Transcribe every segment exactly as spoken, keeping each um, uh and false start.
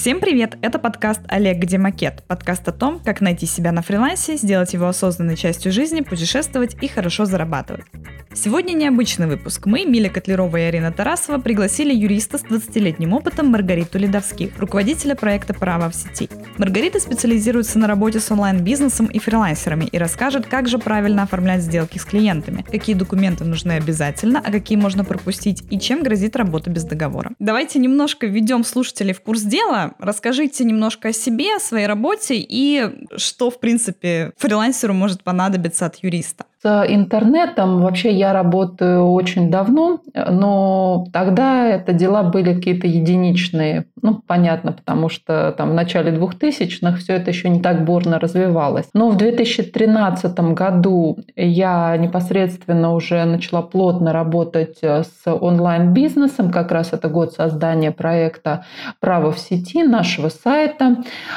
Всем привет! Это подкаст «Олег, где макет?» Подкаст о том, как найти себя на фрилансе, сделать его осознанной частью жизни, путешествовать и хорошо зарабатывать. Сегодня необычный выпуск. Мы, Миля Котлярова и Арина Тарасова, пригласили юриста с двадцатилетним опытом Маргариту Ледовских, руководителя проекта «Право в сети». Маргарита специализируется на работе с онлайн-бизнесом и фрилансерами и расскажет, как же правильно оформлять сделки с клиентами, какие документы нужны обязательно, а какие можно пропустить и чем грозит работа без договора. Давайте немножко введем слушателей в курс дела. Расскажите немножко о себе, о своей работе и что, в принципе, фрилансеру может понадобиться от юриста. С интернетом вообще я работаю очень давно, но тогда это дела были какие-то единичные. Ну, понятно, потому что там в начале двухтысячных все это еще не так бурно развивалось. Но в две тысячи тринадцатом году я непосредственно уже начала плотно работать с онлайн-бизнесом. Как раз это год создания проекта «Право в сети», нашего сайта.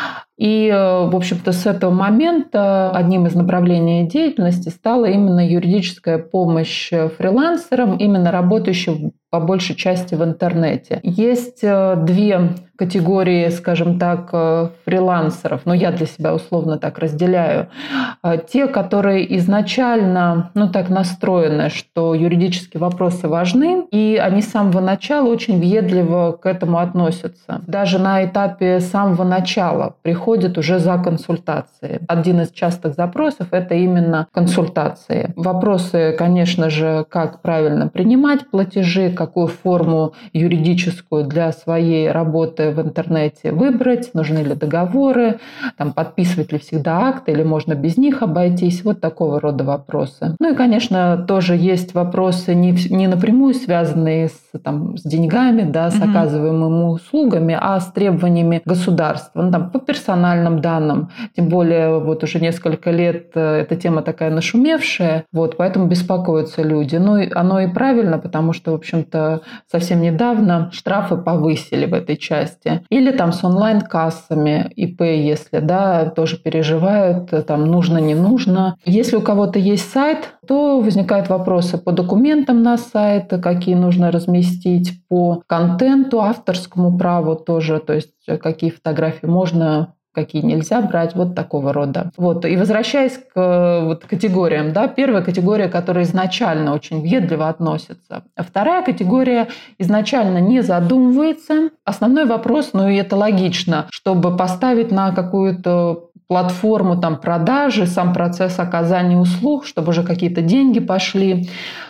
И, в общем-то, с этого момента одним из направлений деятельности стала именно юридическая помощь фрилансерам, именно работающим по большей части в интернете. Есть две категории, скажем так, фрилансеров, но я для себя условно так разделяю. Те, которые изначально, ну, так настроены, что юридические вопросы важны, и они с самого начала очень въедливо к этому относятся. Даже на этапе самого начала приходят уже за консультацией. Один из частых запросов – это именно консультации. Вопросы, конечно же, как правильно принимать платежи, какую форму юридическую для своей работы в интернете выбрать, нужны ли договоры, там, подписывать ли всегда акты или можно без них обойтись. Вот такого рода вопросы. Ну и, конечно, тоже есть вопросы не, не напрямую связанные с, там, с деньгами, да, с оказываемыми услугами, а с требованиями государства, ну, там, по персональным данным. Тем более вот уже несколько лет эта тема такая нашумевшая, вот, поэтому беспокоятся люди. Ну и оно и правильно, потому что, в общем-то, совсем недавно штрафы повысили в этой части. Или там с онлайн-кассами ИП, если, да, тоже переживают, там нужно, не нужно. Если у кого-то есть сайт, то возникают вопросы по документам на сайт, какие нужно разместить, по контенту, авторскому праву тоже, то есть какие фотографии можно, какие нельзя брать, вот такого рода. Вот. И возвращаясь к вот, категориям, да, первая категория, которая изначально очень въедливо относится. А вторая категория изначально не задумывается. Основной вопрос, ну и это логично, чтобы поставить на какую-то платформу там, продажи, сам процесс оказания услуг, чтобы уже какие-то деньги пошли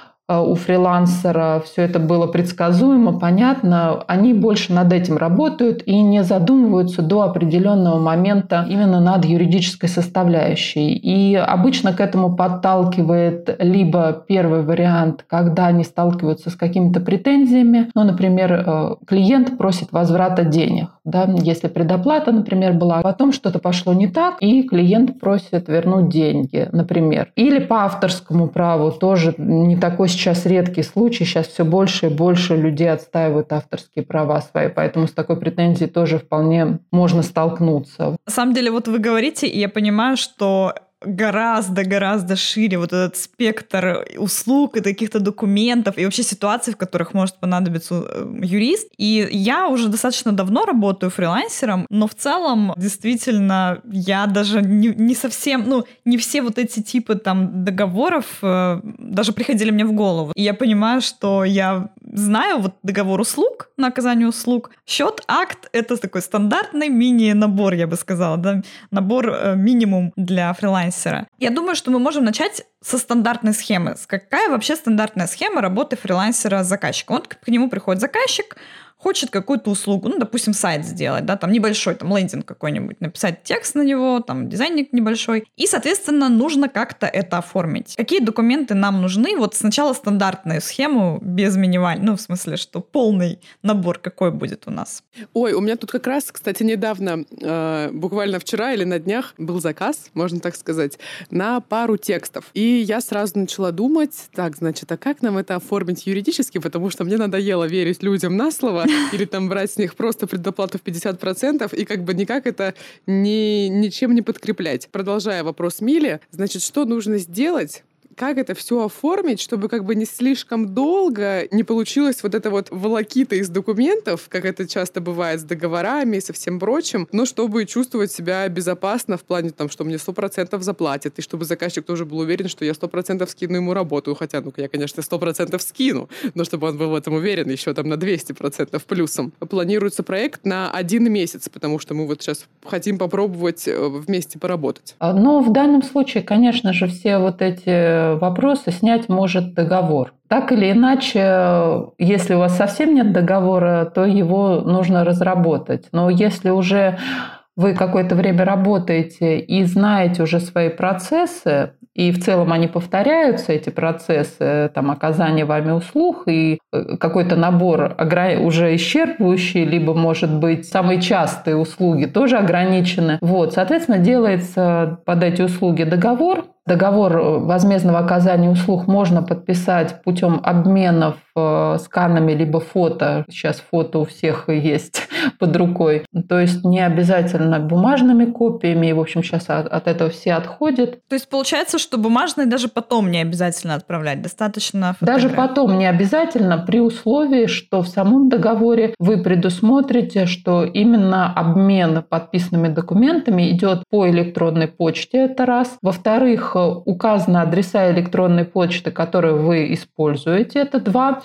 у фрилансера, все это было предсказуемо, понятно, они больше над этим работают и не задумываются до определенного момента именно над юридической составляющей. И обычно к этому подталкивает либо первый вариант, когда они сталкиваются с какими-то претензиями, ну, например, клиент просит возврата денег, да, если предоплата, например, была, потом что-то пошло не так, и клиент просит вернуть деньги, например. Или по авторскому праву тоже не такой сейчас редкий случай, сейчас все больше и больше людей отстаивают авторские права свои, поэтому с такой претензией тоже вполне можно столкнуться. На самом деле, вот вы говорите, и я понимаю, что гораздо-гораздо шире вот этот спектр услуг и каких-то документов, и вообще ситуаций, в которых может понадобиться юрист. И я уже достаточно давно работаю фрилансером, но в целом, действительно, я даже не, не совсем, ну, не все вот эти типы там договоров э, даже приходили мне в голову. И я понимаю, что я знаю вот договор услуг на оказание услуг. Счет, акт — это такой стандартный мини-набор, я бы сказала, да, набор э, минимум для фрилансера. Я думаю, что мы можем начать со стандартной схемы. Какая вообще стандартная схема работы фрилансера с заказчиком? Вот к нему приходит заказчик, хочет какую-то услугу, ну, допустим, сайт сделать, да, там небольшой, там лендинг какой-нибудь, написать текст на него, там дизайнер небольшой, и, соответственно, нужно как-то это оформить. Какие документы нам нужны? Вот сначала стандартную схему без минимальной, ну, в смысле, что полный набор какой будет у нас? Ой, у меня тут как раз, кстати, недавно, э, буквально вчера или на днях был заказ, можно так сказать, на пару текстов. И я сразу начала думать, так, значит, а как нам это оформить юридически, потому что мне надоело верить людям на слово, или там брать с них просто предоплату в пятьдесят процентов и как бы никак это ни, ничем не подкреплять. Продолжая вопрос Мили, значит, что нужно сделать, как это все оформить, чтобы как бы не слишком долго не получилось вот это вот волокита из документов, как это часто бывает с договорами и со всем прочим, но чтобы чувствовать себя безопасно в плане, там, что мне сто процентов заплатят, и чтобы заказчик тоже был уверен, что я сто процентов скину ему работу, хотя, ну, я, конечно, сто процентов скину, но чтобы он был в этом уверен еще там на двести процентов плюсом. Планируется проект на один месяц, потому что мы вот сейчас хотим попробовать вместе поработать. Но в данном случае, конечно же, все вот эти вопросы снять может договор. Так или иначе, если у вас совсем нет договора, то его нужно разработать. Но если уже вы какое-то время работаете и знаете уже свои процессы, и в целом они повторяются, эти процессы, там, оказания вами услуг, и какой-то набор уже исчерпывающий, либо, может быть, самые частые услуги тоже ограничены. Вот, соответственно, делается под эти услуги договор. Договор возмездного оказания услуг можно подписать путем обменов сканами либо фото. Сейчас фото у всех есть под рукой. То есть не обязательно бумажными копиями. И, в общем, сейчас от этого все отходят. То есть получается, что бумажные даже потом не обязательно отправлять. Достаточно фотографий. Даже потом не обязательно, при условии, что в самом договоре вы предусмотрите, что именно обмен подписанными документами идет по электронной почте. Это раз. Во-вторых, указаны адреса электронной почты, которые вы используете. Это два.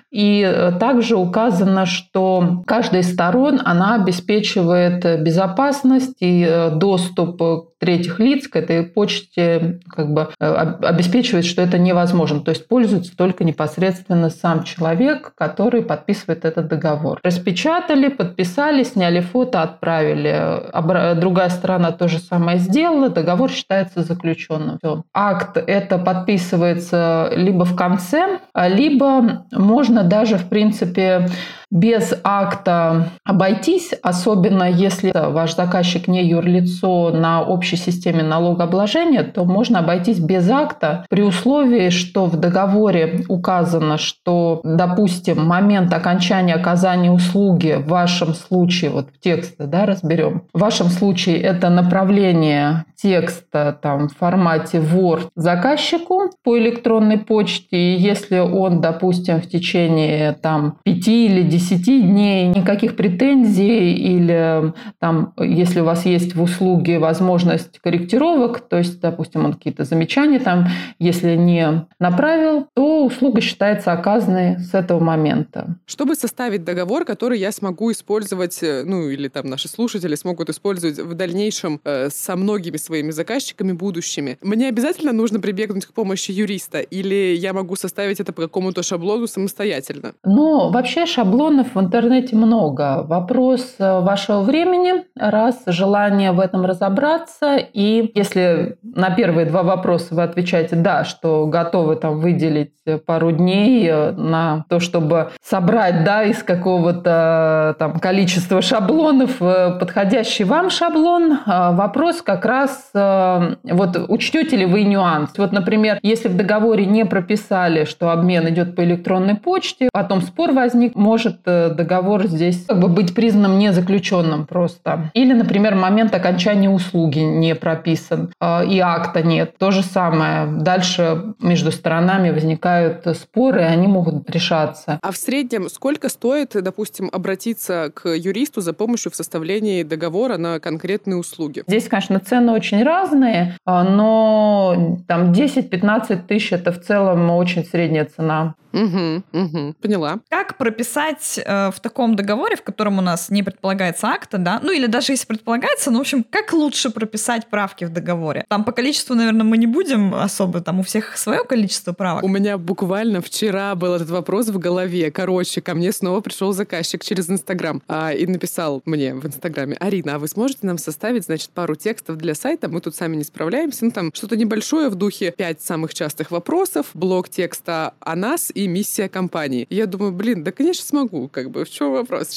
И также указано, что каждая из сторон она обеспечивает безопасность и доступ третьих лиц к этой почте, как бы обеспечивает, что это невозможно. То есть пользуется только непосредственно сам человек, который подписывает этот договор. Распечатали, подписали, сняли фото, отправили. Другая сторона то же самое сделала, договор считается заключенным. Все. Акт это подписывается либо в конце, либо можно даже, в принципе, без акта обойтись, особенно если ваш заказчик не юрлицо на общей системе налогообложения, то можно обойтись без акта при условии, что в договоре указано, что, допустим, момент окончания оказания услуги в вашем случае, вот в тексте, да, разберем, в вашем случае это направление текста там, в формате Word заказчику по электронной почте, и если он, допустим, в течение там, пяти или десяти дней никаких претензий или там, если у вас есть в услуге возможность корректировок, то есть, допустим, он какие-то замечания там, если не направил, то услуга считается оказанной с этого момента. Чтобы составить договор, который я смогу использовать, ну или там наши слушатели смогут использовать в дальнейшем э, со многими своими заказчиками будущими, мне обязательно нужно прибегнуть к помощи юриста или я могу составить это по какому-то шаблону самостоятельно? Ну, вообще шаблонов в интернете много. Вопрос вашего времени, раз, желание в этом разобраться. И если на первые два вопроса вы отвечаете «да», что готовы там выделить пару дней на то, чтобы собрать, да, из какого-то там количества шаблонов подходящий вам шаблон, вопрос как раз, вот учтете ли вы нюанс. Вот, например, если в договоре не прописали, что обмен идет по электронной почте, потом спор возник, может договор здесь как бы быть признанным незаключенным просто. Или, например, момент окончания услуги не прописан, и акта нет. То же самое. Дальше между сторонами возникают споры, и они могут решаться. А в среднем сколько стоит, допустим, обратиться к юристу за помощью в составлении договора на конкретные услуги? Здесь, конечно, цены очень разные, но там десять-пятнадцать тысяч – это в целом очень средняя цена. Угу, угу, поняла. Как прописать э, в таком договоре, в котором у нас не предполагается акта, да, ну или даже если предполагается, ну, в общем, как лучше прописать правки в договоре? Там по количеству, наверное, мы не будем особо, там у всех свое количество правок. У меня буквально вчера был этот вопрос в голове. Короче, ко мне снова пришел заказчик через Инстаграм а, и написал мне в Инстаграме: Арина, а вы сможете нам составить, значит, пару текстов для сайта? Мы тут сами не справляемся. Ну, там что-то небольшое в духе пять самых частых вопросов, блок текста о нас и миссия компании. И я думаю, блин, да, конечно, смогу. Как бы, в чем вопрос? Сейчас все сделаю.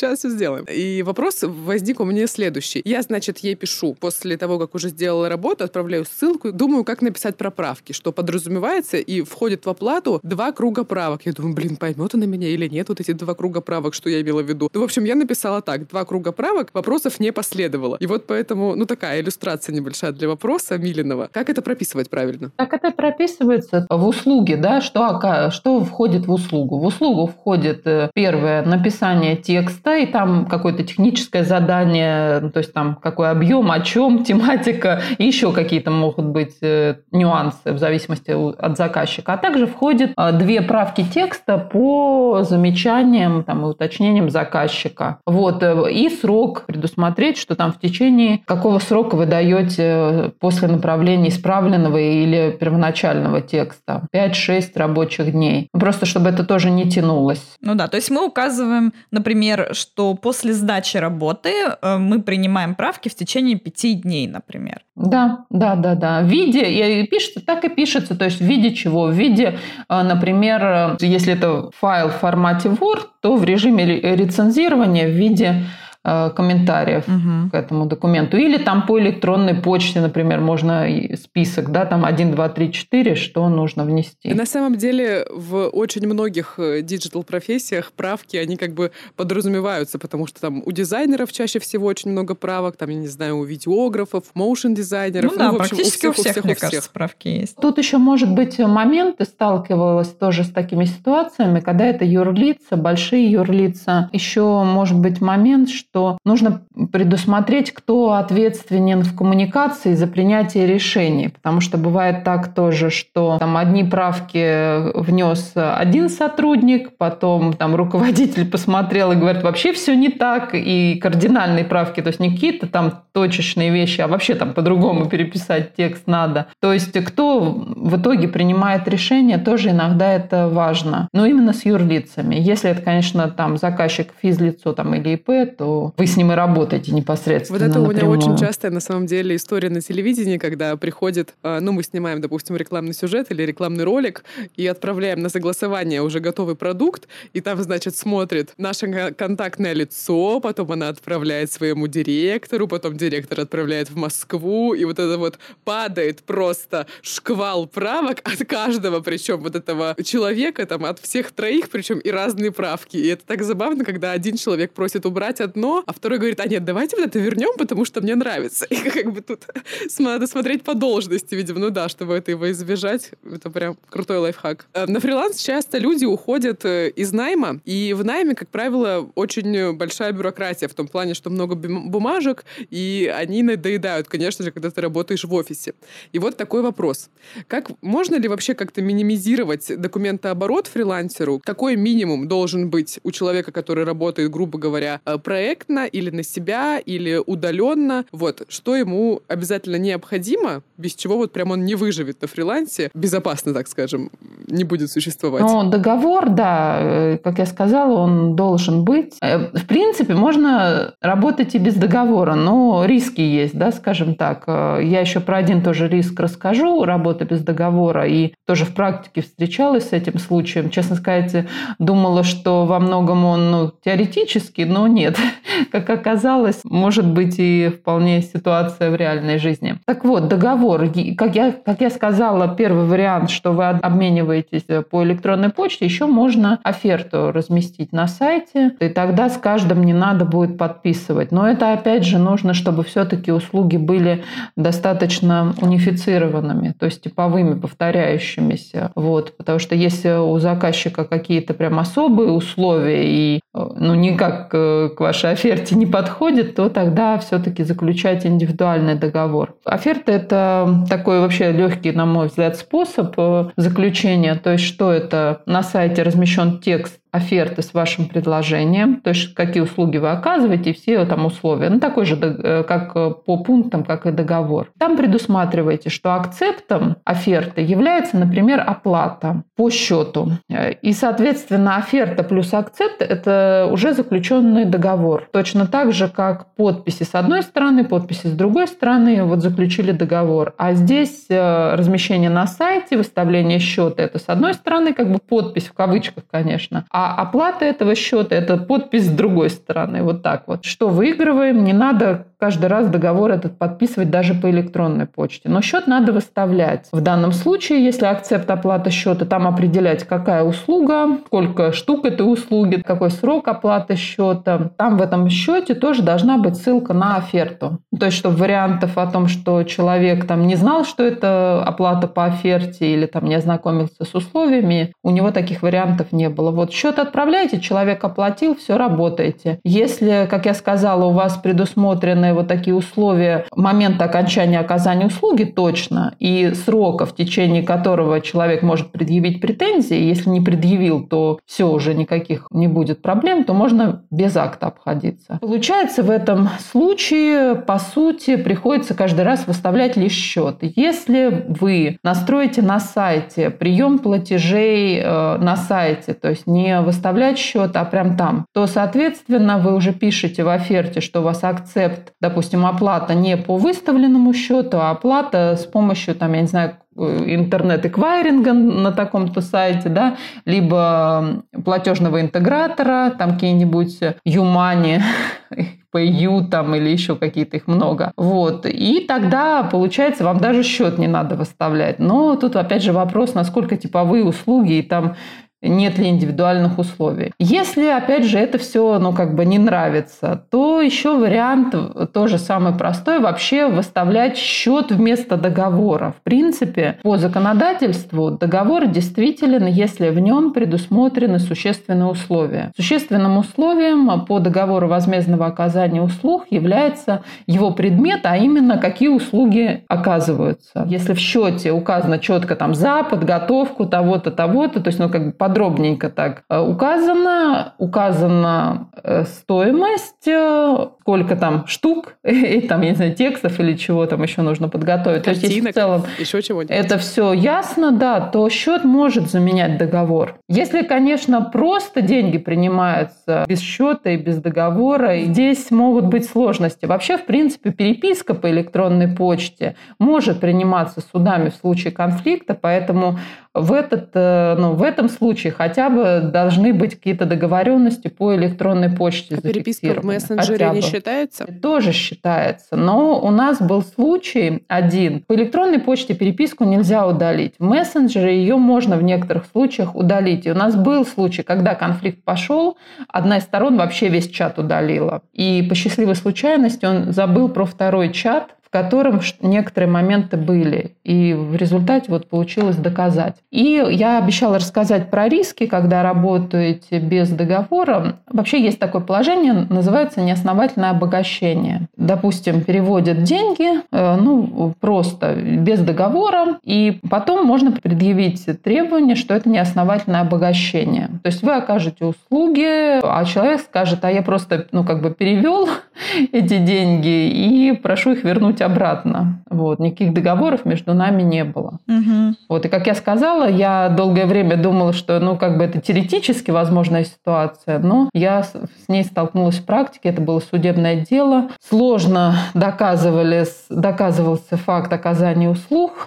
делаем. И вопрос возник у меня следующий. Я, значит, ей пишу после того, как уже сделала работу, отправляю ссылку, думаю, как написать про правки, что подразумевается и входит в оплату два круга правок. Я думаю, блин, поймет она меня или нет, вот эти два круга правок, что я имела в виду. Ну, в общем, я написала так, два круга правок, вопросов не последовало. И вот поэтому, ну, такая иллюстрация небольшая для вопроса Милиного. Как это прописывать правильно? Как это прописывается в услуге, да, что, что входит в услугу? В услугу входит первое написание текста, и там какое-то техническое задание, то есть там какой объем, о чем, тематика, и еще какие-то могут быть нюансы в зависимости от заказчика. А также входит две правки текста по замечаниям там, и уточнениям заказчика. Вот. И срок предусмотреть, что там в течение какого срока вы даете после направления исправленного или первоначального текста. пять-шесть рабочих дней. Просто чтобы это тоже не тянулось. Ну да, то есть мы указываем, например, что после сдачи работы мы принимаем правки в течение пяти дней, например. Да, да, да, да. В виде, и пишется, так и пишется, то есть в виде чего? В виде, например, если это файл в формате Word, то в режиме рецензирования в виде комментариев угу. к этому документу. Или там по электронной почте, например, можно список, да, там один, два, три, четыре, что нужно внести. И на самом деле в очень многих диджитал-профессиях правки, они как бы подразумеваются, потому что там у дизайнеров чаще всего очень много правок, там, я не знаю, у видеографов, моушн-дизайнеров. Ну да, ну, в общем, практически у всех, у всех, мне у всех. кажется, правки есть. Тут еще может быть момент, ты сталкивалась тоже с такими ситуациями, когда это юрлица, большие юрлица. Еще может быть момент, что что нужно предусмотреть, кто ответственен в коммуникации за принятие решений. Потому что бывает так тоже, что там одни правки внес один сотрудник, потом там руководитель посмотрел и говорит, вообще все не так, и кардинальные правки, то есть не какие-то там точечные вещи, а вообще там по-другому переписать текст надо. То есть кто в итоге принимает решение, тоже иногда это важно. Но именно с юрлицами. Если это, конечно, там заказчик физлицо там, или ИП, то вы с ним и работаете непосредственно. Вот это у меня напрямую. очень частая, на самом деле, история на телевидении, когда приходит, ну, мы снимаем, допустим, рекламный сюжет или рекламный ролик и отправляем на согласование уже готовый продукт, и там, значит, смотрит наше контактное лицо, потом она отправляет своему директору, потом директор отправляет в Москву, и вот это вот падает просто шквал правок от каждого, причем вот этого человека, там, от всех троих, причем и разные правки. И это так забавно, когда один человек просит убрать одно, а второй говорит, а нет, давайте вот это вернем, потому что мне нравится. И как бы тут надо смотреть по должности, видимо, ну да, чтобы этого избежать. Это прям крутой лайфхак. На фриланс часто люди уходят из найма, и в найме, как правило, очень большая бюрократия в том плане, что много бумажек, и они надоедают, конечно же, когда ты работаешь в офисе. И вот такой вопрос. Как можно ли вообще как-то минимизировать документооборот фрилансеру? Какой минимум должен быть у человека, который работает, грубо говоря, проектно или на себя, или удаленно? Вот, что ему обязательно необходимо, без чего вот прям он не выживет на фрилансе, безопасно, так скажем, не будет существовать? Ну, договор, да, как я сказала, он должен быть. В принципе, можно работать и без договора, но риски есть, да, скажем так. Я еще про один тоже риск расскажу, работа без договора, и тоже в практике встречалась с этим случаем. Честно сказать, думала, что во многом он ну, теоретический, но нет. Как оказалось, может быть и вполне ситуация в реальной жизни. Так вот, договор. Как я, как я сказала, первый вариант, что вы обмениваетесь по электронной почте, еще можно оферту разместить на сайте, и тогда с каждым не надо будет подписывать. Но это, опять же, нужно, чтобы все-таки услуги были достаточно унифицированными, то есть типовыми, повторяющимися. Вот. Потому что если у заказчика какие-то прям особые условия и ну, никак к вашей оферте не подходит, то тогда все-таки заключать индивидуальный договор. Оферта – это такой вообще легкий, на мой взгляд, способ заключения. То есть что это? На сайте размещен текст оферты с вашим предложением, то есть какие услуги вы оказываете, все там условия. Ну, такой же, как по пунктам, как и договор. Там предусматриваете, что акцептом оферты является, например, оплата по счету. И, соответственно, оферта плюс акцепт – это это уже заключенный договор. Точно так же, как подписи с одной стороны, подписи с другой стороны, вот заключили договор. А здесь размещение на сайте, выставление счета – это с одной стороны, как бы подпись в кавычках, конечно, а оплата этого счета – это подпись с другой стороны. Вот так вот. Что выигрываем? Не надо каждый раз договор этот подписывать даже по электронной почте. Но счет надо выставлять. В данном случае, если акцепт оплаты счета, там определять, какая услуга, сколько штук этой услуги, какой срок оплаты счета. Там в этом счете тоже должна быть ссылка на оферту. То есть, чтобы вариантов о том, что человек там не знал, что это оплата по оферте или там не ознакомился с условиями, у него таких вариантов не было. Вот счет отправляете, человек оплатил, все, работаете. Если, как я сказала, у вас предусмотрены вот такие условия момента окончания оказания услуги точно и срока, в течение которого человек может предъявить претензии, если не предъявил, то все, уже никаких не будет проблем, то можно без акта обходиться. Получается, в этом случае, по сути, приходится каждый раз выставлять лишь счет. Если вы настроите на сайте прием платежей на сайте, то есть не выставлять счет, а прям там, то, соответственно, вы уже пишете в оферте, что у вас акцепт, допустим, оплата не по выставленному счету, а оплата с помощью, там, я не знаю, интернет-эквайринга на таком-то сайте, да, либо платежного интегратора, там какие-нибудь Юмани, PayU там или еще какие-то, их много. Вот. И тогда, получается, вам даже счет не надо выставлять. Но тут опять же вопрос, насколько типовые услуги и там нет ли индивидуальных условий. Если, опять же, это все, ну, как бы не нравится, то еще вариант тоже самый простой, вообще выставлять счет вместо договора. В принципе, по законодательству договор действителен, если в нем предусмотрены существенные условия. Существенным условием по договору возмездного оказания услуг является его предмет, а именно какие услуги оказываются. Если в счете указано четко там за подготовку того-то, того-то, то есть, ну, как бы подробненько так указано, указана стоимость, сколько там штук, и там, я не знаю, текстов или чего там еще нужно подготовить. Картинок, то есть, в целом еще чего-нибудь. Это все ясно, да, то счет может заменять договор. Если, конечно, просто деньги принимаются без счета и без договора, здесь могут быть сложности. Вообще, в принципе, переписка по электронной почте может приниматься судами в случае конфликта, поэтому в, этот, ну, в этом случае хотя бы должны быть какие-то договоренности по электронной почте. А переписка в мессенджере не считается? Тоже считается. Но у нас был случай один. По электронной почте переписку нельзя удалить. В мессенджере ее можно в некоторых случаях удалить. И у нас был случай, когда конфликт пошел, одна из сторон вообще весь чат удалила. И по счастливой случайности он забыл про второй чат, в котором некоторые моменты были. И в результате вот получилось доказать. И я обещала рассказать про риски, когда работаете без договора. Вообще есть такое положение, называется неосновательное обогащение. Допустим, переводят деньги, ну, просто без договора, и потом можно предъявить требование, что это неосновательное обогащение. То есть вы окажете услуги, а человек скажет, а я просто, ну, как бы перевел эти деньги и прошу их вернуть обратно. Вот. Никаких договоров между нами не было. Угу. Вот. И как я сказала, я долгое время думала, что, ну, как бы это теоретически возможная ситуация, но я с ней столкнулась в практике. Это было судебное дело. Сложно доказывали, доказывался факт оказания услуг,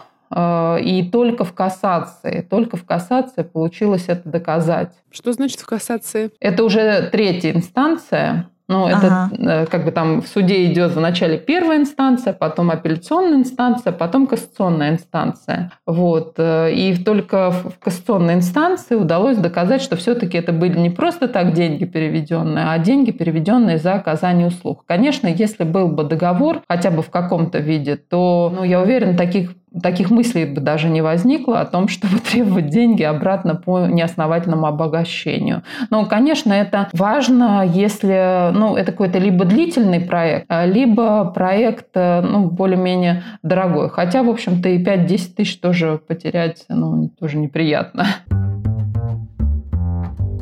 и только в кассации, только в кассации получилось это доказать. Что значит в кассации? Это уже третья инстанция. Ну, это ага. как бы там в суде идет вначале первая инстанция, потом апелляционная инстанция, потом кассационная инстанция. Вот. И только в кассационной инстанции удалось доказать, что все-таки это были не просто так деньги переведенные, а деньги, переведенные за оказание услуг. Конечно, если был бы договор хотя бы в каком-то виде, то, ну, я уверена, таких Таких мыслей бы даже не возникло о том, чтобы требовать деньги обратно по неосновательному обогащению. Но, конечно, это важно, если, ну, это какой-то либо длительный проект, либо проект, ну, более-менее дорогой. Хотя, в общем-то, и пять-десять тысяч тоже потерять, ну, тоже неприятно.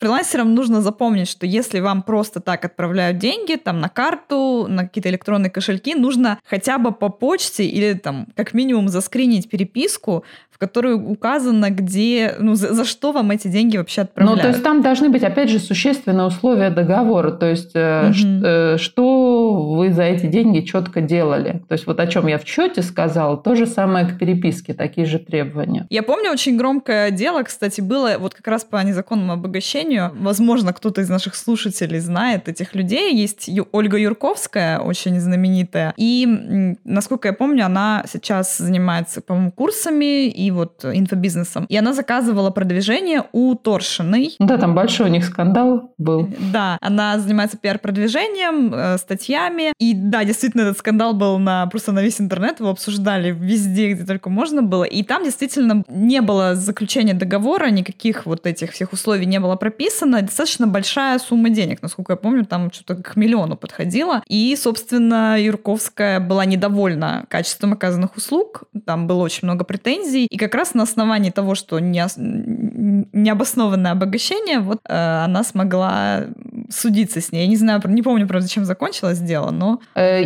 Фрилансерам нужно запомнить, что если вам просто так отправляют деньги там на карту, на какие-то электронные кошельки, нужно хотя бы по почте или там как минимум заскринить переписку, в которой указано, где, ну, за, за что вам эти деньги вообще отправляют. Ну, то есть там должны быть, опять же, существенные условия договора. То есть mm-hmm. ш, что вы за эти деньги четко делали. То есть вот о чем я в чёте сказала, то же самое к переписке, такие же требования. Я помню, очень громкое дело, кстати, было вот как раз по незаконному обогащению. Возможно, кто-то из наших слушателей знает этих людей. Есть Ольга Юрковская, очень знаменитая. И, насколько я помню, она сейчас занимается, по-моему, курсами и вот инфобизнесом. И она заказывала продвижение у Торшиной. Да, там большой у них скандал был. Да, она занимается пиар-продвижением, э, статьями. И да, действительно, этот скандал был на, просто на весь интернет. Его обсуждали везде, где только можно было. И там действительно не было заключения договора, никаких вот этих всех условий не было прописано. Достаточно большая сумма денег. Насколько я помню, там что-то к миллиону подходило. И, собственно, Юрковская была недовольна качеством оказанных услуг. Там было очень много претензий. И как раз на основании того, что не, необоснованное обогащение, вот э, она смогла судиться с ней. Я не знаю, не помню, правда, чем закончилось дело, но...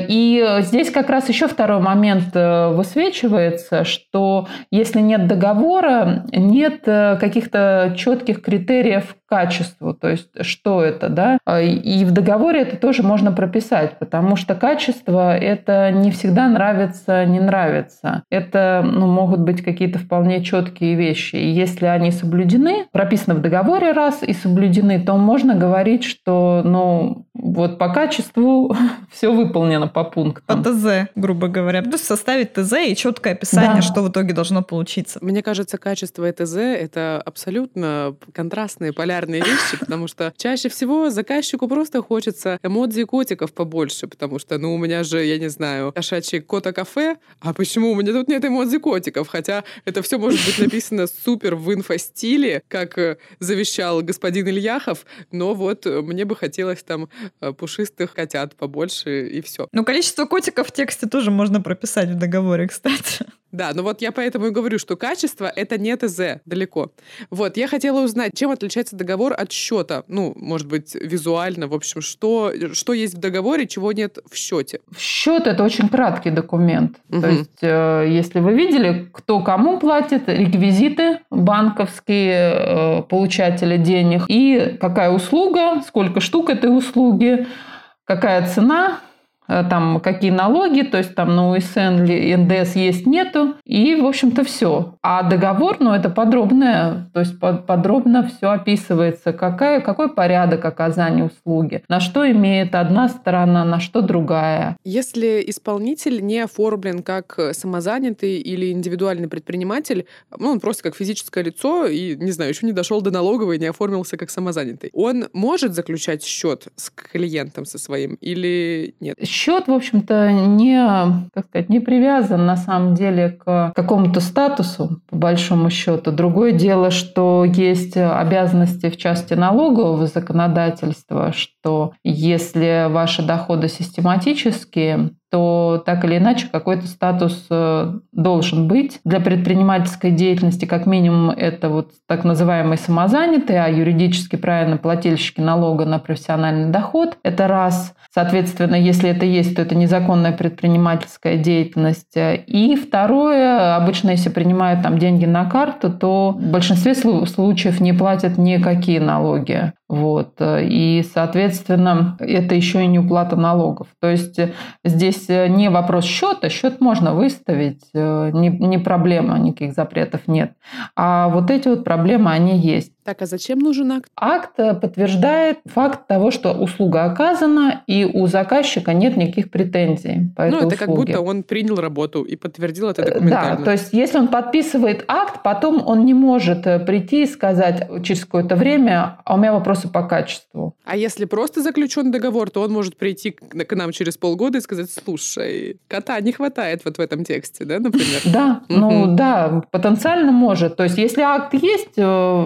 И здесь как раз еще второй момент высвечивается, что если нет договора, нет каких-то четких критериев к качеству, то есть что это, да? И в договоре это тоже можно прописать, потому что качество — это не всегда нравится, не нравится. Это, ну, могут быть какие-то вполне четкие вещи. И если они соблюдены, прописаны в договоре раз и соблюдены, то можно говорить, что, ну, вот по качеству все выполнено по пунктам. По ТЗ, грубо говоря. То есть составить ТЗ и четкое описание, да, что в итоге должно получиться. Мне кажется, качество и ТЗ — это абсолютно контрастные, полярные вещи, потому что чаще всего заказчику просто хочется эмодзи котиков побольше, потому что, ну, у меня же, я не знаю, кошачий кота-кафе, а почему у меня тут нет эмодзи котиков? Хотя это все может быть написано супер в инфостиле, как завещал господин Ильяхов, но вот мне бы хотелось там пушистых котят побольше, и все. Ну, количество котиков в тексте тоже можно прописать в договоре, кстати. Да, ну вот я поэтому и говорю, что качество — это не ТЗ далеко. Вот, я хотела узнать, чем отличается договор от счета? Ну, может быть, визуально, в общем, что, что есть в договоре, чего нет в счете? Счет — это очень краткий документ. Угу. То есть, э, если вы видели, кто кому платит, реквизиты банковские, э, получатели денег, и какая услуга, сколько штук этой услуги, какая цена, там какие налоги, то есть там на УСН, эн дэ эс есть, нету, и, в общем-то, все. А договор, ну, это подробное, то есть подробно все описывается, какая, какой порядок оказания услуги, на что имеет одна сторона, на что другая. Если исполнитель не оформлен как самозанятый или индивидуальный предприниматель, ну, он просто как физическое лицо и, не знаю, еще не дошел до налоговой, не оформился как самозанятый, он может заключать счет с клиентом со своим или нет? Счет, в общем-то, не, как сказать, не привязан на самом деле к какому-то статусу, по большому счету. Другое дело, что есть обязанности в части налогового законодательства, что если ваши доходы систематические, то так или иначе какой-то статус должен быть. Для предпринимательской деятельности как минимум это вот так называемый самозанятый, а юридически правильно плательщики налога на профессиональный доход. Это раз. Соответственно, если это есть, то это незаконная предпринимательская деятельность. И второе, обычно если принимают там деньги на карту, то в большинстве случаев не платят никакие налоги. Вот. И, соответственно, это еще и не уплата налогов. То есть здесь не вопрос счета, счет можно выставить, не, не проблема, никаких запретов нет. А вот эти вот проблемы, они есть. Так, а зачем нужен акт? Акт подтверждает факт того, что услуга оказана, и у заказчика нет никаких претензий по этой услуге. Ну, это услуге. как будто он принял работу и подтвердил это документально. Да, то есть если он подписывает акт, потом он не может прийти и сказать через какое-то время, а у меня вопросы по качеству. А если просто заключен договор, то он может прийти к нам через полгода и сказать: слушай, кота не хватает вот в этом тексте, да, например? Да, ну да, потенциально может. То есть если акт есть, вопрос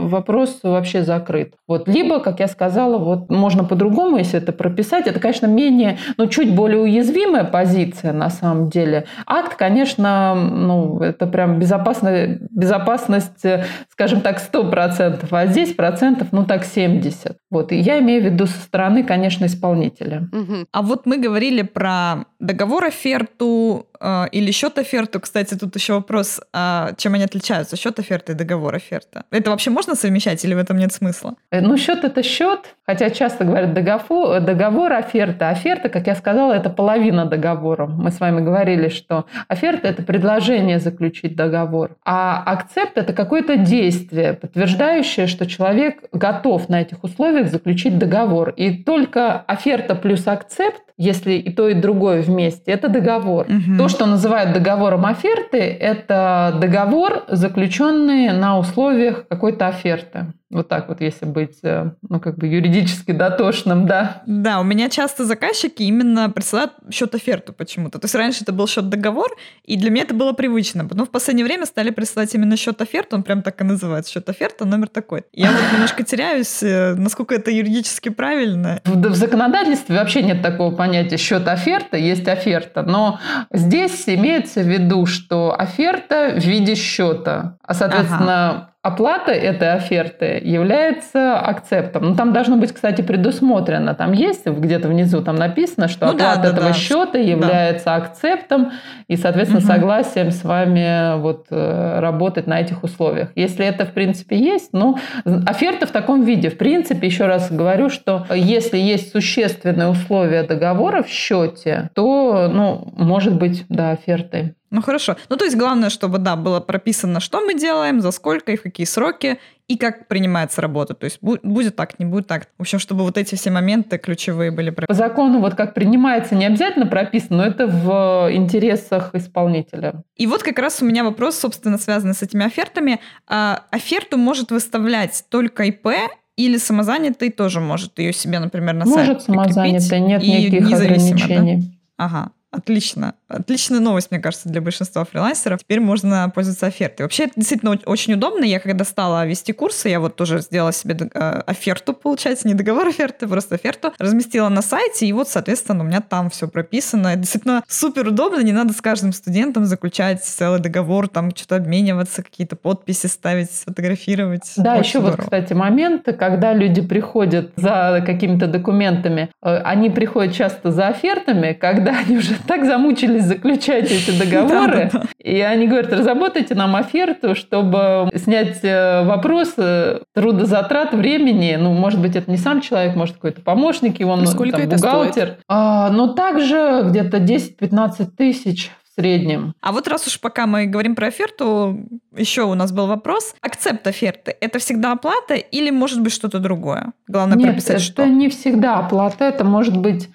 вопрос вообще закрыт. Вот. Либо, как я сказала, вот можно по-другому, если это прописать. Это, конечно, менее, ну, чуть более уязвимая позиция на самом деле. Акт, конечно, ну, это прям безопасная, безопасность, скажем так, сто процентов, а здесь процентов, ну, так, семьдесят. Вот. И я имею в виду со стороны, конечно, исполнителя. Угу. А вот мы говорили про договор оферту э, или счет оферту. Кстати, тут еще вопрос, э, чем они отличаются, счет оферты и договор оферта. Это вообще можно совмещать или в этом нет смысла? Ну, счет – это счет, хотя часто говорят договор, договор оферта. Оферта, как я сказала, это половина договора. Мы с вами говорили, что оферта – это предложение заключить договор, а акцепт – это какое-то действие, подтверждающее, что человек готов на этих условиях заключить договор. И только оферта плюс акцепт, если и то, и другое вместе, это договор. Угу. То, что называют договором оферты, это договор, заключенный на условиях какой-то оферты. Вот так вот, если быть, ну, как бы юридически дотошным, да. Да, у меня часто заказчики именно присылают счет-оферту почему-то. То есть раньше это был счет-договор, и для меня это было привычно. Но в последнее время стали присылать именно счет-оферту, он прям так и называется, счет-оферта, номер такой. Я вот немножко теряюсь, насколько это юридически правильно. В, в законодательстве вообще нет такого понятия счет-оферта, есть оферта. Но здесь имеется в виду, что оферта в виде счета, а, соответственно, ага. оплата этой оферты является акцептом. Ну, там должно быть, кстати, предусмотрено. Там есть где-то внизу, там написано, что ну, оплата да, да, этого да. счета является да. акцептом и, соответственно, угу. согласием с вами вот, работать на этих условиях. Если это, в принципе, есть, ну, оферта в таком виде. В принципе, еще раз говорю, что если есть существенные условия договора в счете, то, ну, может быть, да, офертой. Ну, хорошо. Ну, то есть главное, чтобы, да, было прописано, что мы делаем, за сколько и в какие сроки, и как принимается работа. То есть будет так, не будет так. В общем, чтобы вот эти все моменты ключевые были прописаны. По закону вот как принимается, не обязательно прописано, но это в интересах исполнителя. И вот как раз у меня вопрос, собственно, связанный с этими офертами. А, оферту может выставлять только ИП, или самозанятый тоже может ее себе, например, на сайт может самозанятый, нет никаких ограничений. Да? Ага. Отлично. Отличная новость, мне кажется, для большинства фрилансеров. Теперь можно пользоваться офертой. Вообще, это действительно очень удобно. Я когда стала вести курсы, я вот тоже сделала себе оферту, получается, не договор оферты, просто оферту. Разместила на сайте, и вот, соответственно, у меня там все прописано. Это действительно супер удобно. Не надо с каждым студентом заключать целый договор, там что-то обмениваться, какие-то подписи ставить, сфотографировать. Да, очень еще здорово. Вот, кстати, момент, когда люди приходят за какими-то документами, они приходят часто за офертами, когда они уже так замучились заключать эти договоры, да, да, да. И они говорят, разработайте нам оферту, чтобы снять вопрос трудозатрат, времени. Ну, может быть, это не сам человек, может, какой-то помощник его, ну, сколько там, это бухгалтер. Стоит? А, но также где-то десять-пятнадцать тысяч в среднем. А вот раз уж пока мы говорим про оферту, еще у нас был вопрос. Акцепт оферты – это всегда оплата или может быть что-то другое? Главное Нет, прописать, это что. Это не всегда оплата, это может быть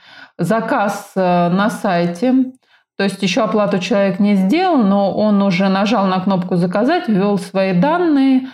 заказ на сайте. То есть еще оплату человек не сделал, но он уже нажал на кнопку «Заказать», ввел свои данные,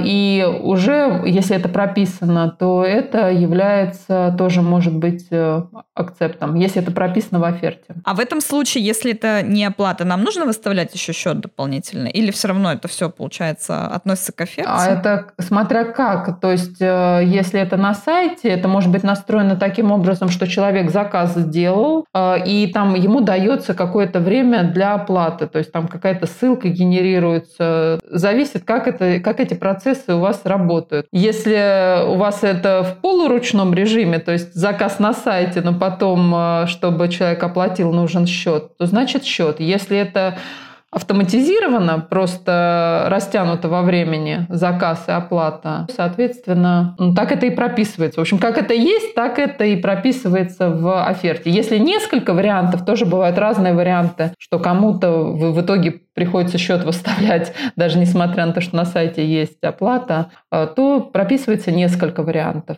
и уже, если это прописано, то это является тоже, может быть, акцептом, если это прописано в оферте. А в этом случае, если это не оплата, нам нужно выставлять еще счет дополнительный? Или все равно это все, получается, относится к оферте? А это смотря как. То есть если это на сайте, это может быть настроено таким образом, что человек заказ сделал, и там ему дается какой какое-то время для оплаты, то есть там какая-то ссылка генерируется. Зависит, как, это, как эти процессы у вас работают. Если у вас это в полуручном режиме, то есть заказ на сайте, но потом, чтобы человек оплатил, нужен счет, то значит счет. Если это автоматизировано, просто растянуто во времени заказ и оплата, соответственно, ну, так это и прописывается. В общем, как это есть, так это и прописывается в оферте. Если несколько вариантов, тоже бывают разные варианты, что кому-то в, в итоге приходится счет выставлять, даже несмотря на то, что на сайте есть оплата, то прописывается несколько вариантов.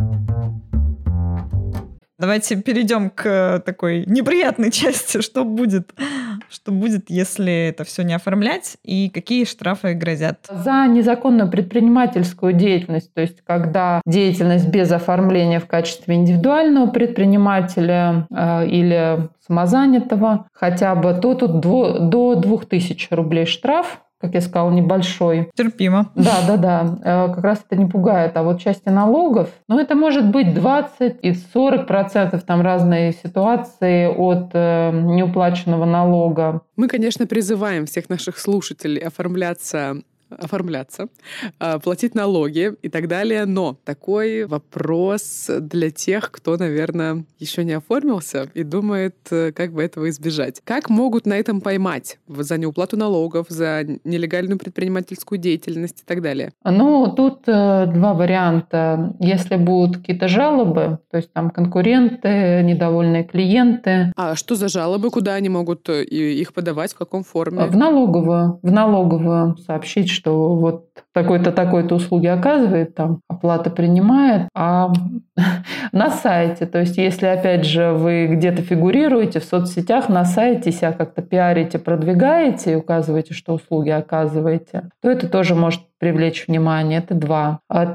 Давайте перейдем к такой неприятной части. Что будет? Что будет, если это все не оформлять? И какие штрафы грозят? За незаконную предпринимательскую деятельность, то есть когда деятельность без оформления в качестве индивидуального предпринимателя э, или самозанятого хотя бы, то тут до двух тысяч рублей штраф. как я сказала, небольшой. Терпимо. Да, да, да. Как раз это не пугает. А вот части налогов, ну, это может быть двадцать и сорок процентов, там разные ситуации от неуплаченного налога. Мы, конечно, призываем всех наших слушателей оформляться оформляться, платить налоги и так далее. Но такой вопрос для тех, кто, наверное, еще не оформился и думает, как бы этого избежать. Как могут на этом поймать? За неуплату налогов, за нелегальную предпринимательскую деятельность и так далее? Ну, тут два варианта. Если будут какие-то жалобы, то есть там конкуренты, недовольные клиенты. А что за жалобы? Куда они могут их подавать? В каком форме? В налоговую. В налоговую сообщить, что вот такой-то, такой-то услуги оказывает, там оплата принимает, а на сайте, то есть если, опять же, вы где-то фигурируете в соцсетях, на сайте себя как-то пиарите, продвигаете и указываете, что услуги оказываете, то это тоже может привлечь внимание. Это два. А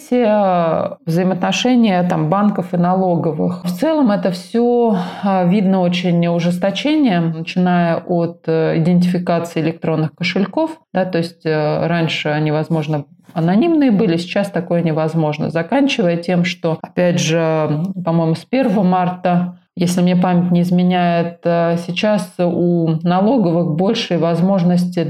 третье – взаимоотношения там, банков и налоговых. В целом это все видно очень ужесточением, начиная от идентификации электронных кошельков. Да, то есть раньше они, возможно, анонимные были, сейчас такое невозможно. Заканчивая тем, что, опять же, по-моему, с первого марта, если мне память не изменяет, сейчас у налоговых большие возможности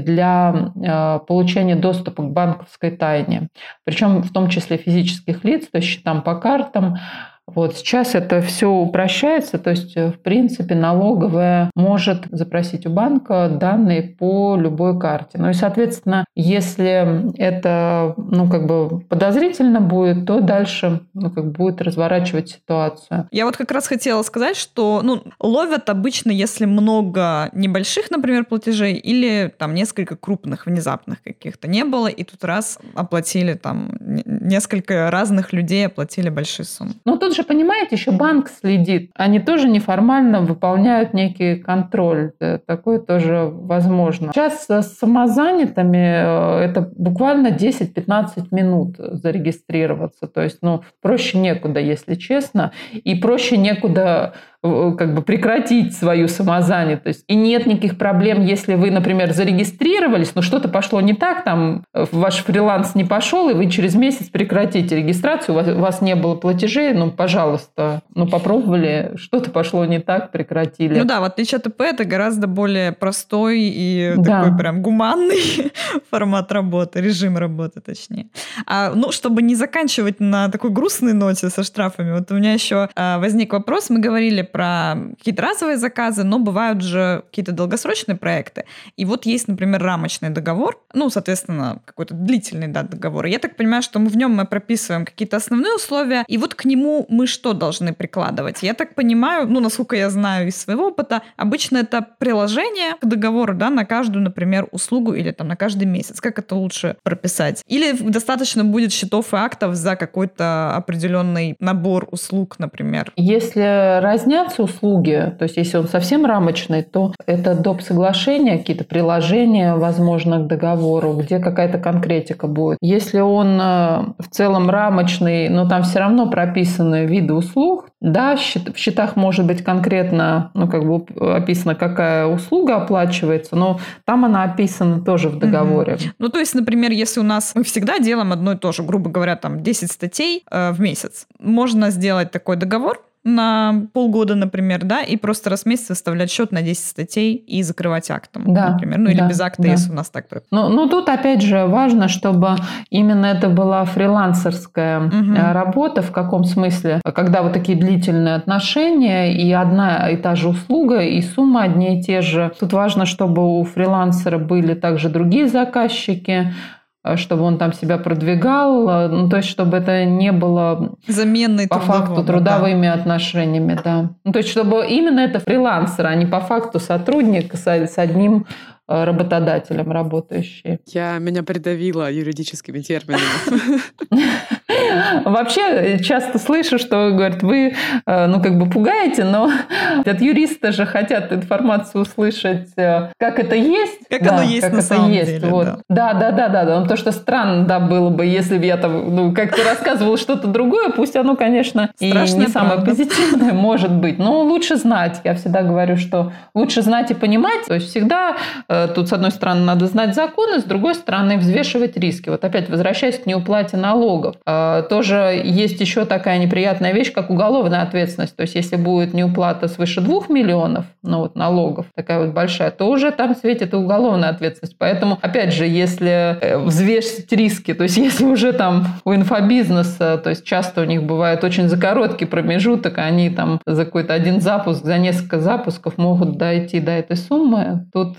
для получения доступа к банковской тайне. Причем в том числе физических лиц, то есть счетам по картам. Вот сейчас это все упрощается, то есть, в принципе, налоговая может запросить у банка данные по любой карте. Ну и, соответственно, если это, ну, как бы подозрительно будет, то дальше, ну, как бы будет разворачивать ситуацию. Я вот как раз хотела сказать, что, ну, ловят обычно, если много небольших, например, платежей или там несколько крупных, внезапных каких-то не было, и тут раз оплатили там несколько разных людей оплатили большие суммы. Ну, тут же, понимаете, еще банк следит. Они тоже неформально выполняют некий контроль. Такое тоже возможно. Сейчас с самозанятыми это буквально десять-пятнадцать минут зарегистрироваться. То есть, ну, проще некуда, если честно. И проще некуда как бы прекратить свою самозанятость. И нет никаких проблем, если вы, например, зарегистрировались, но что-то пошло не так, там ваш фриланс не пошел, и вы через месяц прекратите регистрацию, у вас, у вас не было платежей, ну, пожалуйста, ну, попробовали, что-то пошло не так, прекратили. Ну да, в отличие от ИП, это гораздо более простой и да. такой прям гуманный формат работы, режим работы, точнее. А, ну, чтобы не заканчивать на такой грустной ноте со штрафами, вот у меня еще а, возник вопрос, мы говорили про какие-то разовые заказы, но бывают же какие-то долгосрочные проекты. И вот есть, например, рамочный договор, ну, соответственно, какой-то длительный, да, договор. И я так понимаю, что мы в нем мы прописываем какие-то основные условия, и вот к нему мы что должны прикладывать? Я так понимаю, ну, насколько я знаю из своего опыта, обычно это приложение к договору, да, на каждую, например, услугу или там на каждый месяц. Как это лучше прописать? Или достаточно будет счетов и актов за какой-то определенный набор услуг, например? Если разня услуги, то есть если он совсем рамочный, то это доп. Соглашения, какие-то приложения, возможно, к договору, где какая-то конкретика будет. Если он в целом рамочный, но там все равно прописаны виды услуг, да, в счетах может быть конкретно, ну, как бы описано, какая услуга оплачивается, но там она описана тоже в договоре. Mm-hmm. Ну, то есть, например, если у нас мы всегда делаем одно и то же, грубо говоря, там десять статей э, в месяц, можно сделать такой договор на полгода, например, да, и просто раз в месяц выставлять счет на десять статей и закрывать актом, да, например. Ну, или да, без акта, да. если у нас так. Ну, ну, тут, опять же, важно, чтобы именно это была фрилансерская угу. работа. В каком смысле? Когда вот такие длительные отношения, и одна и та же услуга, и суммы одни и те же. Тут важно, чтобы у фрилансера были также другие заказчики, чтобы он там себя продвигал, ну, то есть чтобы это не было заменой по факту трудовыми да. отношениями, да. Ну, то есть чтобы именно это фрилансер, а не по факту сотрудник с, с одним работодателем работающий. Я меня придавила юридическими терминами. Вообще часто слышу, что говорят, вы, ну, как бы пугаете, но от юриста же хотят информацию услышать, как это есть. Как да, оно есть как на это самом есть. деле. Вот. Да. да, да, да, да, да. Ну, то, что странно, да, было бы, если бы я там, ну, как-то рассказывала что-то другое, пусть оно, конечно, Страшная и не самое правда. позитивное может быть, но лучше знать. Я всегда говорю, что лучше знать и понимать. То есть всегда э, тут, с одной стороны, надо знать законы, с другой стороны, взвешивать риски. Вот опять возвращаясь к неуплате налогов, э, тоже есть еще такая неприятная вещь, как уголовная ответственность. То есть если будет неуплата свыше двух миллионов, ну вот налогов, такая вот большая, то уже там светит и уголовная ответственность. Поэтому, опять же, если взвесить риски, то есть если уже там у инфобизнеса, то есть часто у них бывает очень за короткий промежуток, они там за какой-то один запуск, за несколько запусков могут дойти до этой суммы, тут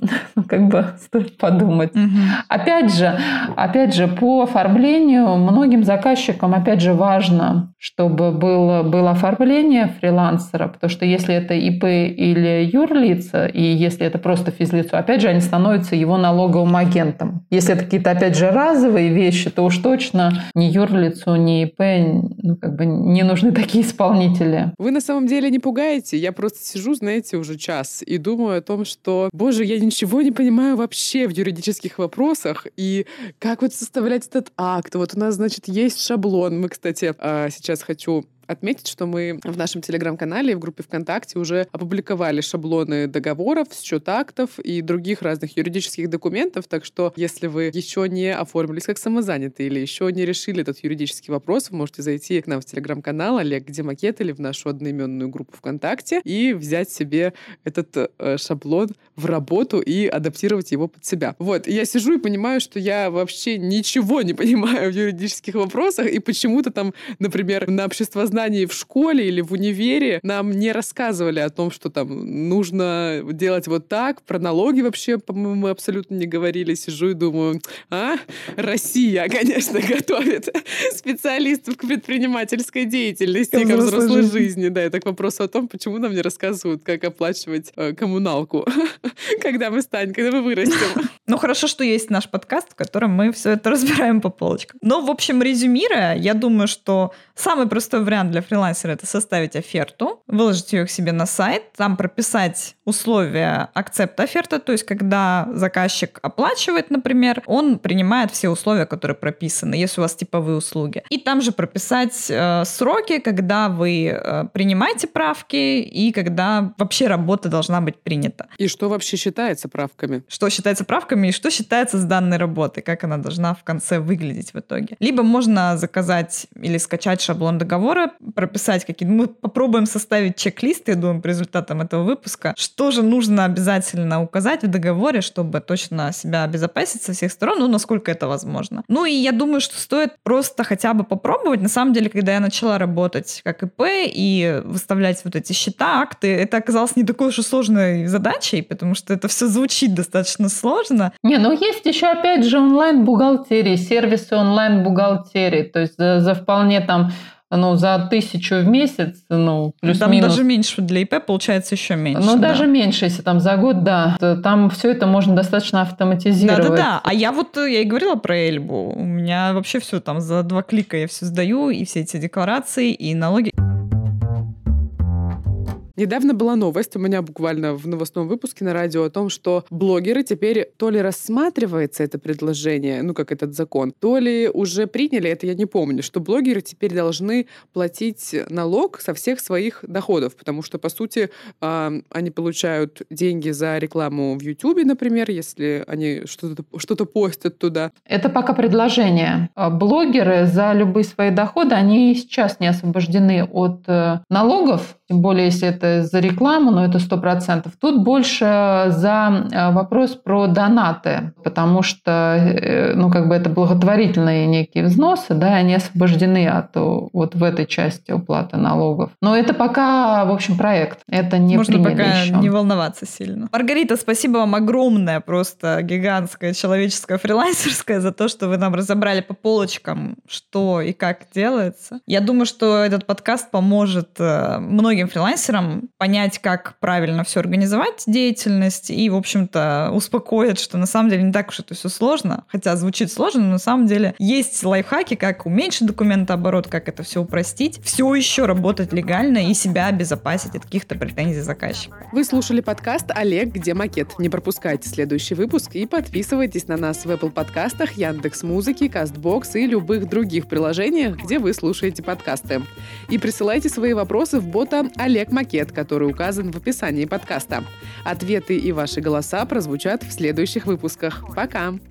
как бы стоит подумать. Угу. Опять же, опять же, по оформлению многим заказчикам, опять же, важно, чтобы было, было оформление фрилансера, потому что если это ИП или юрлица, и если это просто физлицо, опять же, они становятся его налоговым агентом. Если это какие-то, опять же, разовые вещи, то уж точно ни юрлицу, ни ИП, ну, как бы не нужны такие исполнители. Вы на самом деле не пугаете. Я просто сижу, знаете, уже час и думаю о том, что, боже, я ничего не понимаю вообще в юридических вопросах, и как вот составлять этот акт. Вот у нас, значит, есть шаблон. Мы, кстати, сейчас хочу отметить, что мы в нашем телеграм-канале и в группе ВКонтакте уже опубликовали шаблоны договоров, счет актов и других разных юридических документов, так что если вы еще не оформились как самозанятый или еще не решили этот юридический вопрос, вы можете зайти к нам в телеграм-канал Олег Где макет или в нашу одноименную группу ВКонтакте и взять себе этот э, шаблон в работу и адаптировать его под себя. Вот, и я сижу и понимаю, что я вообще ничего не понимаю в юридических вопросах, и почему-то там, например, на обществознании в школе или в универе нам не рассказывали о том, что там нужно делать вот так. Про налоги вообще, по-моему, мы абсолютно не говорили. Сижу и думаю, а, Россия, конечно, готовит специалистов к предпринимательской деятельности, к взрослой жизни. жизни. Да, это к вопросу о том, почему нам не рассказывают, как оплачивать э, коммуналку, когда мы станем, когда мы вырастем. Ну, хорошо, что есть наш подкаст, в котором мы все это разбираем по полочкам. Но, в общем, резюмируя, я думаю, что самый простой вариант для фрилансера — это составить оферту, выложить ее к себе на сайт, там прописать условия акцепта оферты, то есть когда заказчик оплачивает, например, он принимает все условия, которые прописаны, если у вас типовые услуги. И там же прописать э, сроки, когда вы э, принимаете правки и когда вообще работа должна быть принята. И что вообще считается правками? Что считается правками и что считается с данной работой, как она должна в конце выглядеть в итоге. Либо можно заказать или скачать шаблон договора, прописать какие-то... Мы попробуем составить чек-лист, я думаю, по результатам этого выпуска, что же нужно обязательно указать в договоре, чтобы точно себя обезопасить со всех сторон, ну, насколько это возможно. Ну, и я думаю, что стоит просто хотя бы попробовать. На самом деле, когда я начала работать как ИП и выставлять вот эти счета, акты, это оказалось не такой уж и сложной задачей, потому что это все звучит достаточно сложно. Не, ну есть еще, опять же, онлайн-бухгалтерии, сервисы онлайн-бухгалтерии, то есть за, за вполне там ну, за тысячу в месяц, ну, плюс-минус. Там даже меньше для ИП получается еще меньше. Ну, да. даже меньше, если там за год, да. Там все это можно достаточно автоматизировать. Да-да-да. А я вот, я и говорила про Эльбу. У меня вообще все там за два клика я все сдаю, и все эти декларации, и налоги. Недавно была новость у меня буквально в новостном выпуске на радио о том, что блогеры теперь то ли рассматривается это предложение, ну как этот закон, то ли уже приняли, это я не помню, что блогеры теперь должны платить налог со всех своих доходов, потому что, по сути, они получают деньги за рекламу в Ютубе, например, если они что-то, что-то постят туда. Это пока предложение. Блогеры за любые свои доходы, они сейчас не освобождены от налогов, тем более, если это за рекламу, но это сто процентов. Тут больше за вопрос про донаты, потому что ну, как бы это благотворительные некие взносы, да, они освобождены от вот в этой части уплаты налогов. Но это пока, в общем, проект. Это не Можно приняли пока еще. не волноваться сильно. Маргарита, спасибо вам огромное, просто гигантское, человеческое, фрилансерское, за то, что вы нам разобрали по полочкам, что и как делается. Я думаю, что этот подкаст поможет многим многим фрилансерам понять, как правильно все организовать, деятельность, и, в общем-то, успокоит, что на самом деле не так уж это все сложно, хотя звучит сложно, но на самом деле есть лайфхаки, как уменьшить документооборот, как это все упростить, все еще работать легально и себя обезопасить от каких-то претензий заказчика. Вы слушали подкаст «Олег, где макет?». Не пропускайте следующий выпуск и подписывайтесь на нас в Apple подкастах, Яндекс.Музыке, Кастбокс и любых других приложениях, где вы слушаете подкасты. И присылайте свои вопросы в бота «Олег Макет», который указан в описании подкаста. Ответы и ваши голоса прозвучат в следующих выпусках. Пока!